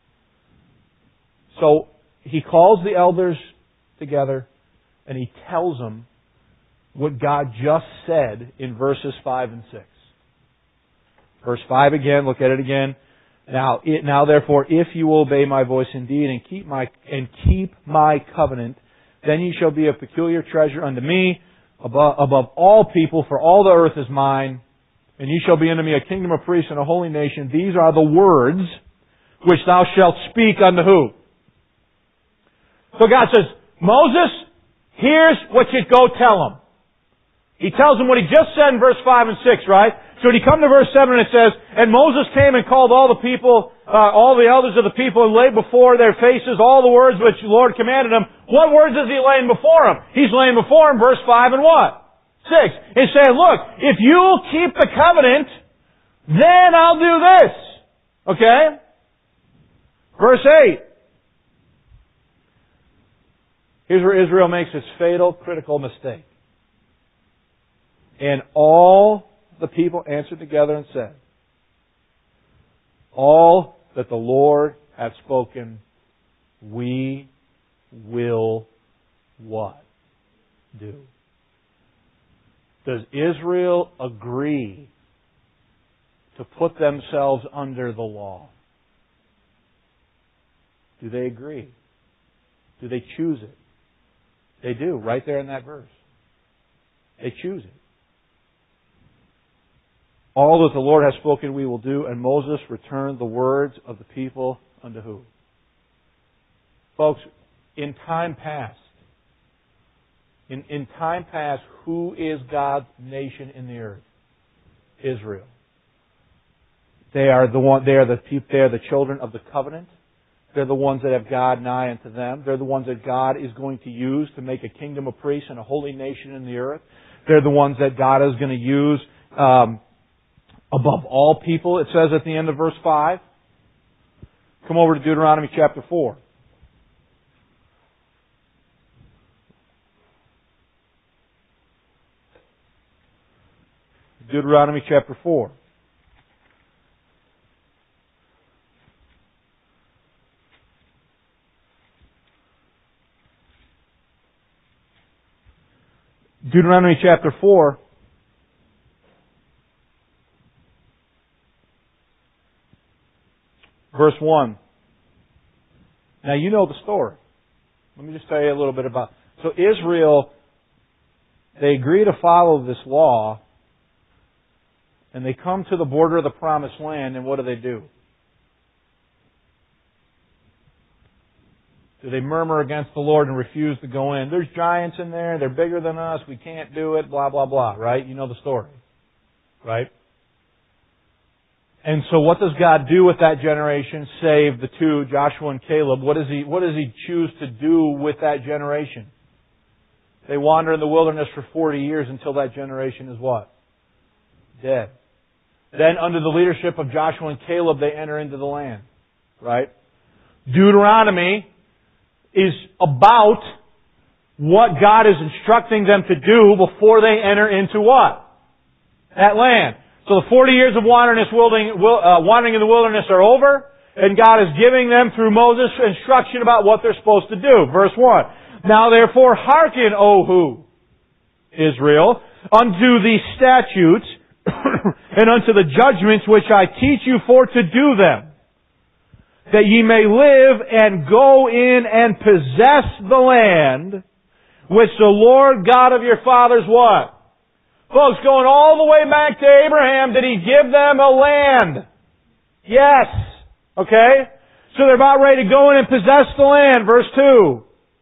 So he calls the elders together, and he tells them what God just said in verses five and six. Verse five again, look at it again. Now, it, now therefore, if you will obey my voice indeed, and keep my and keep my covenant, then ye shall be a peculiar treasure unto me above, above all people, for all the earth is mine, and ye shall be unto me a kingdom of priests and a holy nation. These are the words which thou shalt speak unto who? So God says, Moses, here's what you go tell them. He tells them what he just said in verse five and six, right? So when you come to verse seven, it says, and Moses came and called all the people, uh, all the elders of the people, and laid before their faces all the words which the Lord commanded them. What words is he laying before them? He's laying before them verse five and what? six. He's saying, look, if you'll keep the covenant, then I'll do this. Okay? Verse eight. Here's where Israel makes its fatal, critical mistake. And all the people answered together and said, all that the Lord hath spoken, we will what? Do. Does Israel agree to put themselves under the law? Do they agree? Do they choose it? They do, right there in that verse. They choose it. All that the Lord has spoken we will do, and Moses returned the words of the people unto who? Folks, in time past, in, in time past, who is God's nation in the earth? Israel. They are the one. They are the people. They are the children of the covenant. They're the ones that have God nigh unto them. They're the ones that God is going to use to make a kingdom of priests and a holy nation in the earth. They're the ones that God is going to use um, above all people, it says at the end of verse five. Come over to Deuteronomy chapter four. Deuteronomy chapter four. Deuteronomy chapter four. Verse one. Now you know the story. Let me just tell you a little bit about it. So Israel, they agree to follow this law, and they come to the border of the promised land, and what do they do? Do they murmur against the Lord and refuse to go in? There's giants in there, they're bigger than us, we can't do it, blah, blah, blah, right? You know the story, right? And so what does God do with that generation, save the two, Joshua and Caleb? What does He, what does He choose to do with that generation? They wander in the wilderness for forty years until that generation is what? Dead. Then under the leadership of Joshua and Caleb, they enter into the land. Right? Deuteronomy is about what God is instructing them to do before they enter into what? That land. So the forty years of wandering, uh, wandering in the wilderness are over, and God is giving them, through Moses, instruction about what they're supposed to do. Verse one. Now therefore hearken, O who? Israel, unto the statutes and unto the judgments which I teach you for to do them, that ye may live and go in and possess the land which the Lord God of your fathers what? Folks, going all the way back to Abraham, did He give them a land? Yes. Okay? So they're about ready to go in and possess the land. Verse two.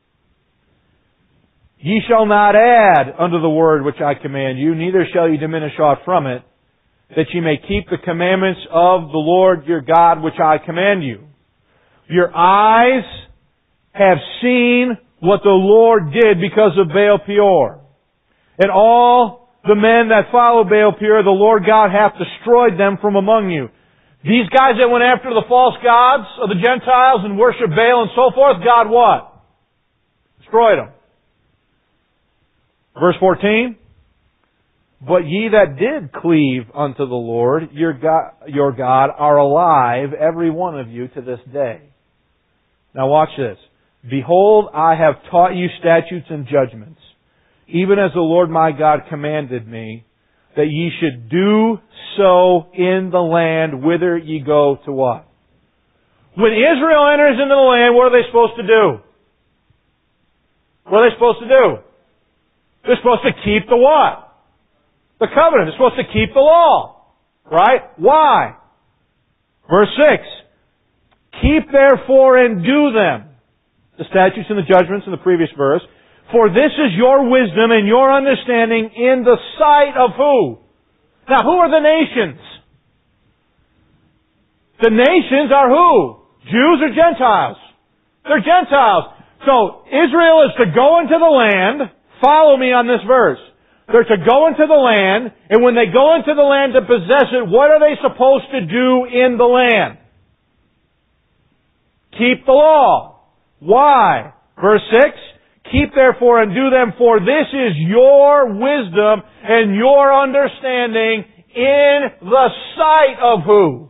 Ye shall not add unto the word which I command you, neither shall ye diminish aught from it, that ye may keep the commandments of the Lord your God which I command you. Your eyes have seen what the Lord did because of Baal Peor. And all the men that follow Baal Peor, the Lord God hath destroyed them from among you. These guys that went after the false gods of the Gentiles and worship Baal and so forth, God what? Destroyed them. Verse fourteen. But ye that did cleave unto the Lord, your God, your God, are alive, every one of you, to this day. Now watch this. Behold, I have taught you statutes and judgments, even as the Lord my God commanded me, that ye should do so in the land whither ye go to what? When Israel enters into the land, what are they supposed to do? What are they supposed to do? They're supposed to keep the what? The covenant. They're supposed to keep the law. Right? Why? Verse six. Keep therefore and do them. The statutes and the judgments in the previous verse. For this is your wisdom and your understanding in the sight of who? Now, who are the nations? The nations are who? Jews or Gentiles? They're Gentiles. So, Israel is to go into the land. Follow me on this verse. They're to go into the land, and when they go into the land to possess it, what are they supposed to do in the land? Keep the law. Why? Verse six. Keep therefore and do them, for this is your wisdom and your understanding in the sight of who?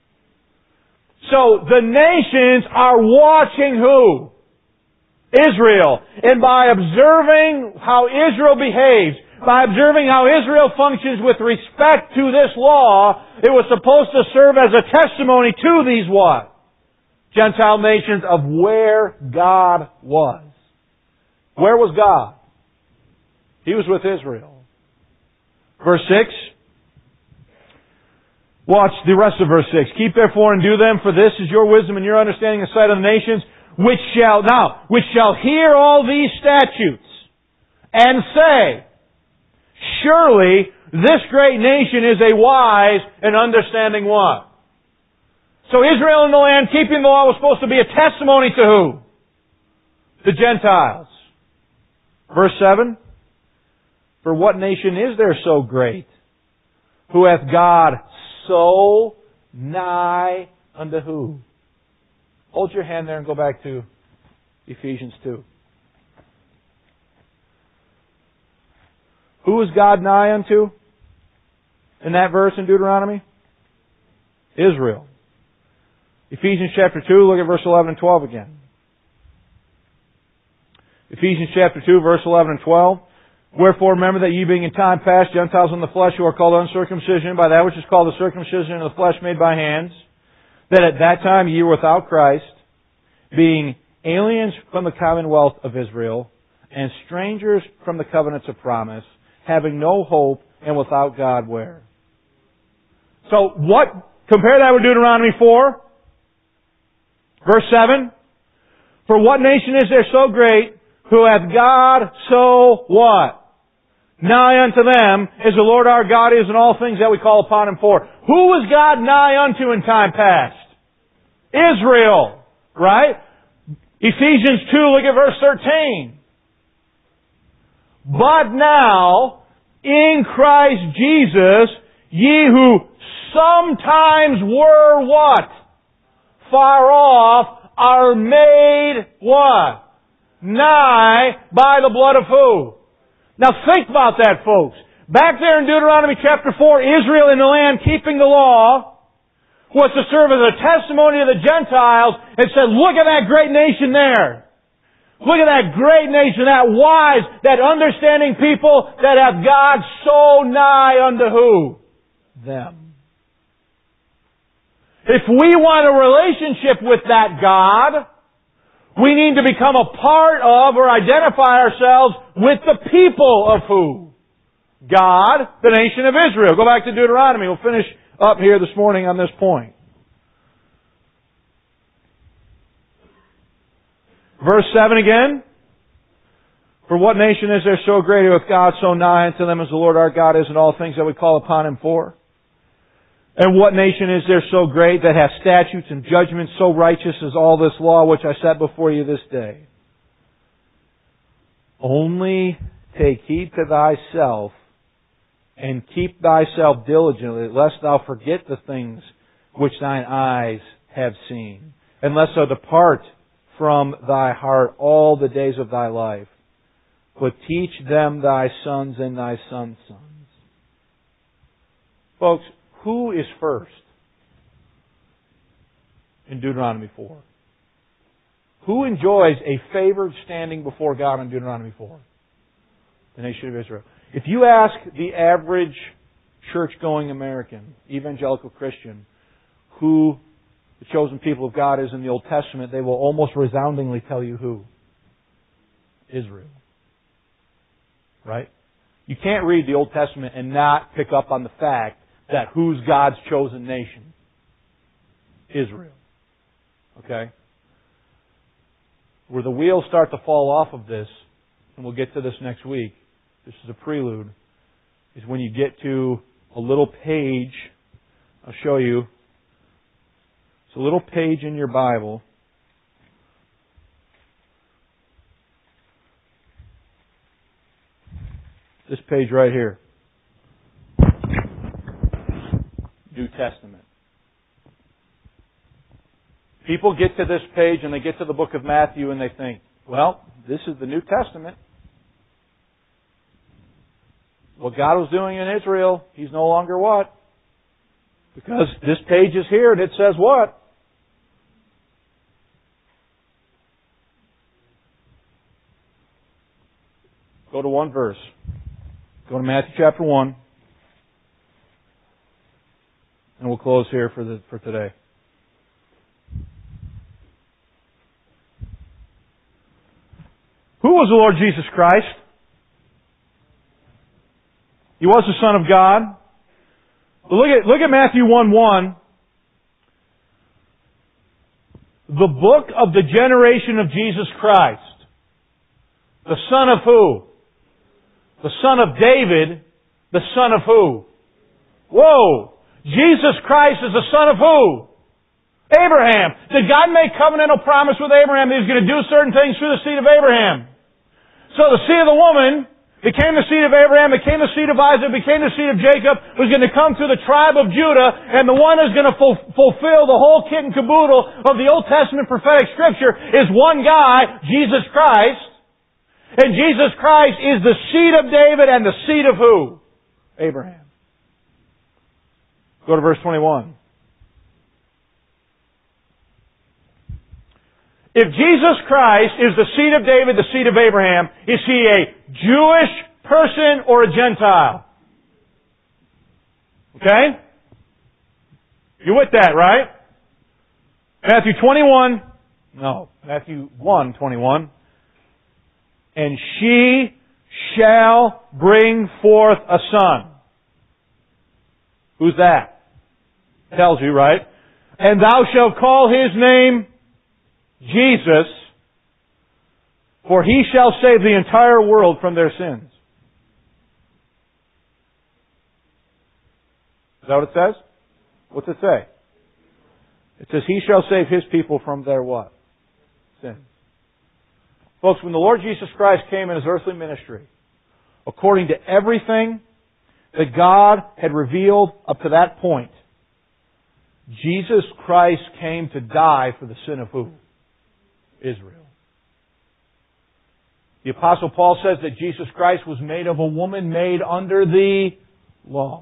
So the nations are watching who? Israel. And by observing how Israel behaves, by observing how Israel functions with respect to this law, it was supposed to serve as a testimony to these what? Gentile nations of where God was. Where was God? He was with Israel. Verse six. Watch the rest of verse six. Keep therefore and do them, for this is your wisdom and your understanding in the sight of the nations, which shall, now, which shall hear all these statutes, and say, surely this great nation is a wise and understanding one. So Israel in the land keeping the law was supposed to be a testimony to who? The Gentiles. Verse seven. For what nation is there so great, who hath God so nigh unto who? Hold your hand there and go back to Ephesians two. Who is God nigh unto in that verse in Deuteronomy? Israel. Ephesians chapter two, look at verse eleven and twelve again. Ephesians chapter two, verse eleven and twelve. Wherefore remember that ye being in time past Gentiles in the flesh, who are called uncircumcision by that which is called the circumcision of the flesh made by hands, that at that time ye were without Christ, being aliens from the commonwealth of Israel, and strangers from the covenants of promise, having no hope, and without God where? So what, compare that with Deuteronomy four, verse seven. For what nation is there so great, who hath God so what? nigh unto them as the Lord our God is in all things that we call upon Him for. Who was God nigh unto in time past? Israel. Right? Ephesians two, look at verse thirteen. But now, in Christ Jesus, ye who sometimes were what? Far off, are made what? Nigh by the blood of who? Now think about that, folks. Back there in Deuteronomy chapter four, Israel in the land keeping the law was to serve as a testimony to the Gentiles and said, look at that great nation there. Look at that great nation, that wise, that understanding people that have God so nigh unto who? Them. If we want a relationship with that God, we need to become a part of or identify ourselves with the people of who? God, the nation of Israel. Go back to Deuteronomy. We'll finish up here this morning on this point. Verse seven again. For what nation is there so great with God so nigh unto them as the Lord our God is in all things that we call upon Him for? And what nation is there so great that hath statutes and judgments so righteous as all this law which I set before you this day? Only take heed to thyself and keep thyself diligently, lest thou forget the things which thine eyes have seen, and lest thou depart from thy heart all the days of thy life. But teach them thy sons and thy sons' sons. Folks, who is first in Deuteronomy four? Who enjoys a favored standing before God in Deuteronomy four? The nation of Israel. If you ask the average church-going American, evangelical Christian, who the chosen people of God is in the Old Testament, they will almost resoundingly tell you who? Israel. Right? You can't read the Old Testament and not pick up on the fact that who's God's chosen nation? Israel. Okay? Where the wheels start to fall off of this, and we'll get to this next week, this is a prelude, is when you get to a little page. I'll show you. It's a little page in your Bible. This page right here. New Testament. People get to this page and they get to the book of Matthew and they think, well, this is the New Testament. What God was doing in Israel, He's no longer what? Because this page is here and it says what? Go to one verse. Go to Matthew chapter one. And we'll close here for the for today. Who was the Lord Jesus Christ? He was the Son of God. But look at look at Matthew one one. The book of the generation of Jesus Christ. The son of who? The son of David. The son of who? Whoa! Jesus Christ is the son of who? Abraham. Did God make covenantal promise with Abraham that He was going to do certain things through the seed of Abraham? So the seed of the woman became the seed of Abraham, became the seed of Isaac, became the seed of Jacob, was going to come through the tribe of Judah, and the one who's going to ful- fulfill the whole kit and caboodle of the Old Testament prophetic scripture is one guy, Jesus Christ. And Jesus Christ is the seed of David and the seed of who? Abraham. Go to verse twenty-one. If Jesus Christ is the seed of David, the seed of Abraham, is He a Jewish person or a Gentile? Okay? You with that, right? Matthew twenty-one. No, Matthew one twenty-one. And she shall bring forth a son. Who's that? Tells you, right? And thou shalt call His name Jesus, for He shall save the entire world from their sins. Is that what it says? What's it say? It says, He shall save His people from their what? Sins. Folks, when the Lord Jesus Christ came in His earthly ministry, according to everything that God had revealed up to that point, Jesus Christ came to die for the sin of who? Israel. The Apostle Paul says that Jesus Christ was made of a woman made under the law.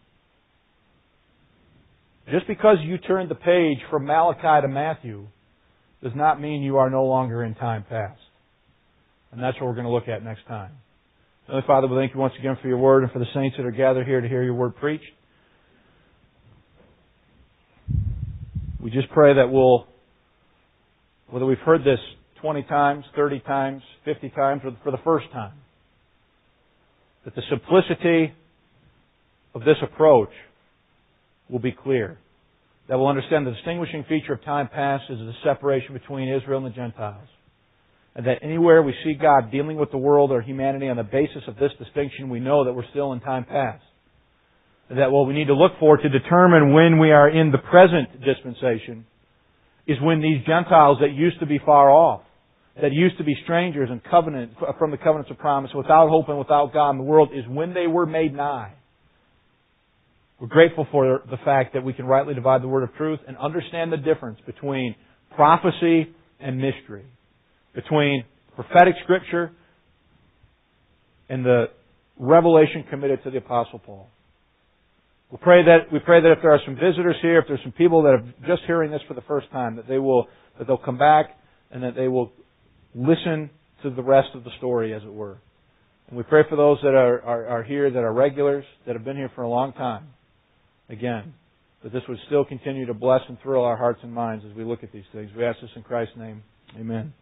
Just because you turned the page from Malachi to Matthew does not mean you are no longer in time past. And that's what we're going to look at next time. Heavenly Father, we thank You once again for Your Word and for the saints that are gathered here to hear Your Word preached. We just pray that we'll, whether we've heard this twenty times, thirty times, fifty times, or for the first time, that the simplicity of this approach will be clear. That we'll understand the distinguishing feature of time past is the separation between Israel and the Gentiles. And that anywhere we see God dealing with the world or humanity on the basis of this distinction, we know that we're still in time past. And that what we need to look for to determine when we are in the present dispensation is when these Gentiles that used to be far off, that used to be strangers and covenant from the covenants of promise, without hope and without God in the world, is when they were made nigh. We're grateful for the fact that we can rightly divide the word of truth and understand the difference between prophecy and mystery, between prophetic scripture and the revelation committed to the Apostle Paul. We pray that we pray that if there are some visitors here, if there's some people that are just hearing this for the first time, that they will that they'll come back and that they will listen to the rest of the story, as it were. And we pray for those that are, are, are here, that are regulars, that have been here for a long time. Again, that this would still continue to bless and thrill our hearts and minds as we look at these things. We ask this in Christ's name. Amen.